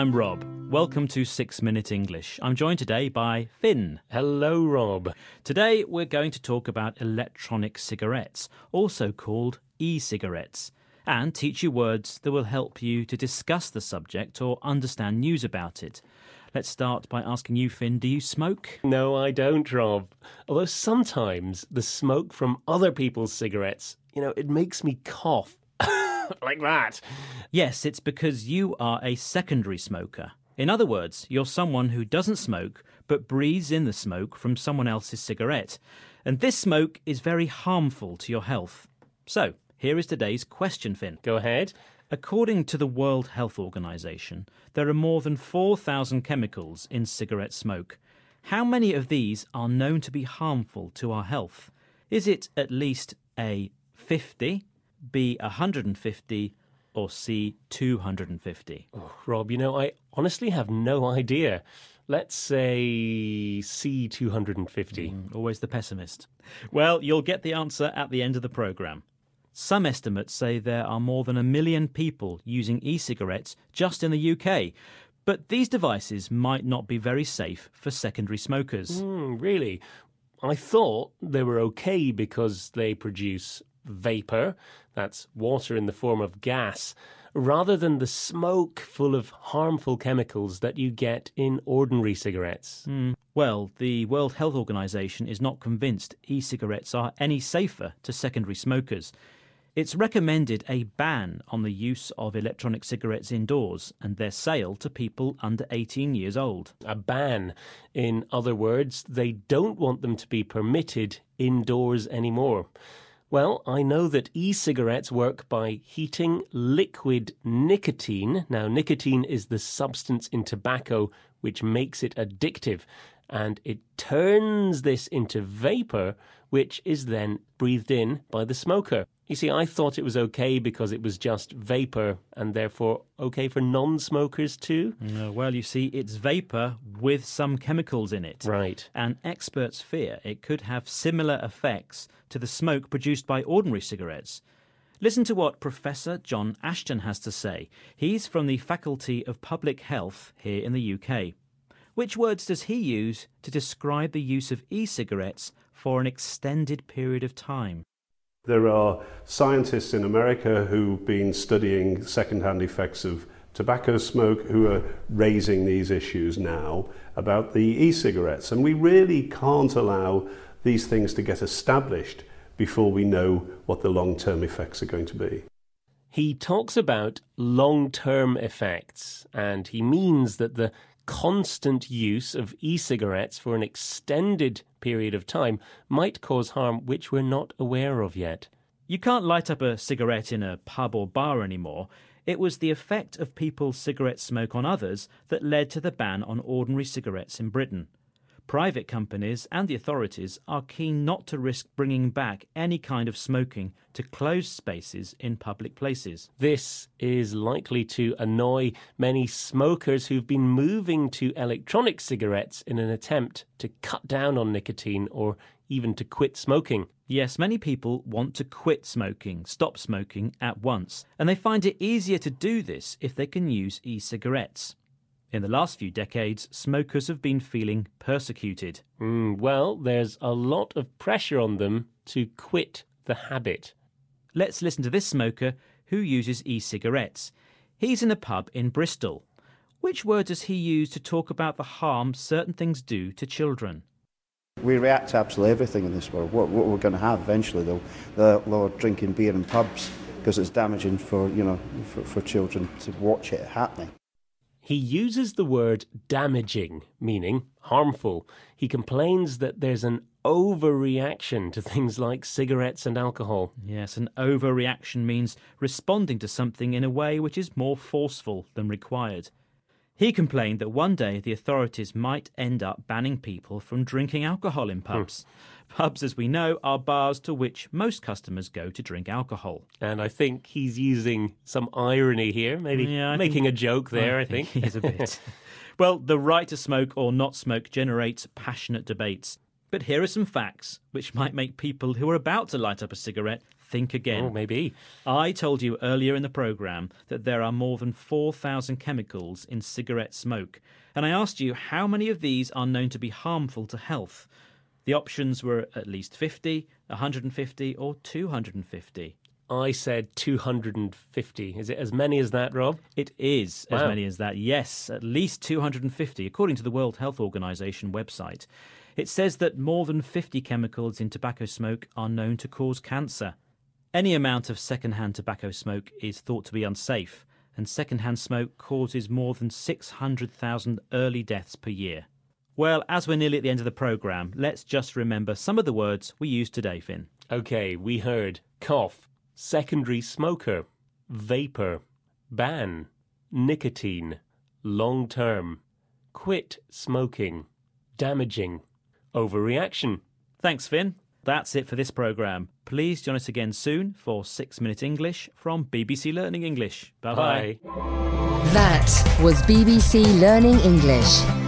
I'm Rob. Welcome to 6 Minute English. I'm joined today by Finn. Hello, Rob. Today we're going to talk about electronic cigarettes, also called e-cigarettes, and teach you words that will help you to discuss the subject or understand news about it. Let's start by asking you, Finn, do you smoke? No, I don't, Rob. Although sometimes the smoke from other people's cigarettes, it makes me cough. Like that. Yes, it's because you are a secondary smoker. In other words, you're someone who doesn't smoke but breathes in the smoke from someone else's cigarette. And this smoke is very harmful to your health. So, here is today's question, Finn. Go ahead. According to the World Health Organization, there are more than 4,000 chemicals in cigarette smoke. How many of these are known to be harmful to our health? Is it at least A, 50, B, 150, or C, 250? Oh, Rob, I honestly have no idea. Let's say C, 250. Always the pessimist. Well, you'll get the answer at the end of the programme. Some estimates say there are more than 1 million people using e-cigarettes just in the UK. But these devices might not be very safe for secondary smokers. Really? I thought they were okay because they produce vapour, that's water in the form of gas, rather than the smoke full of harmful chemicals that you get in ordinary cigarettes. Well, the World Health Organization is not convinced e-cigarettes are any safer to secondary smokers. It's recommended a ban on the use of electronic cigarettes indoors and their sale to people under 18 years old. A ban. In other words, they don't want them to be permitted indoors anymore. Well, I know that e-cigarettes work by heating liquid nicotine. Now, nicotine is the substance in tobacco which makes it addictive, and it turns this into vapour, which is then breathed in by the smoker. You see, I thought it was okay because it was just vapour and therefore okay for non-smokers too. Well, you see, it's vapour with some chemicals in it. Right. And experts fear it could have similar effects to the smoke produced by ordinary cigarettes. Listen to what Professor John Ashton has to say. He's from the Faculty of Public Health here in the UK. Which words does he use to describe the use of e-cigarettes for an extended period of time? There are scientists in America who've been studying second-hand effects of tobacco smoke who are raising these issues now about the e-cigarettes. And we really can't allow these things to get established before we know what the long-term effects are going to be. He talks about long-term effects, and he means that the constant use of e-cigarettes for an extended period of time might cause harm which we're not aware of yet. You can't light up a cigarette in a pub or bar anymore. It was the effect of people's cigarette smoke on others that led to the ban on ordinary cigarettes in Britain. Private companies and the authorities are keen not to risk bringing back any kind of smoking to closed spaces in public places. This is likely to annoy many smokers who've been moving to electronic cigarettes in an attempt to cut down on nicotine or even to quit smoking. Yes, many people want to quit smoking, stop smoking at once, and they find it easier to do this if they can use e-cigarettes. In the last few decades, smokers have been feeling persecuted. Well, there's a lot of pressure on them to quit the habit. Let's listen to this smoker who uses e-cigarettes. He's in a pub in Bristol. Which word does he use to talk about the harm certain things do to children? We react to absolutely everything in this world. What we're going to have eventually, though, the law of drinking beer in pubs, because it's damaging for children to watch it happening. He uses the word damaging, meaning harmful. He complains that there's an overreaction to things like cigarettes and alcohol. Yes, an overreaction means responding to something in a way which is more forceful than required. He complained that one day the authorities might end up banning people from drinking alcohol in pubs. Pubs, as we know, are bars to which most customers go to drink alcohol. And I think he's using some irony here, maybe making a joke there, I think. He is a bit. Well, the right to smoke or not smoke generates passionate debates. But here are some facts which might make people who are about to light up a cigarette think again. Oh, maybe. I told you earlier in the programme that there are more than 4,000 chemicals in cigarette smoke, and I asked you how many of these are known to be harmful to health. The options were at least 50, 150 or 250. I said 250. Is it as many as that, Rob? It is as Wow. many as that, yes, at least 250, according to the World Health Organization website. It says that more than 50 chemicals in tobacco smoke are known to cause cancer. Any amount of second-hand tobacco smoke is thought to be unsafe, and second-hand smoke causes more than 600,000 early deaths per year. Well, as we're nearly at the end of the programme, let's just remember some of the words we used today, Finn. OK, we heard cough, secondary smoker, vapour, ban, nicotine, long-term, quit smoking, damaging, overreaction. Thanks, Finn. That's it for this programme. Please join us again soon for 6 Minute English from BBC Learning English. Bye-bye. Bye. That was BBC Learning English.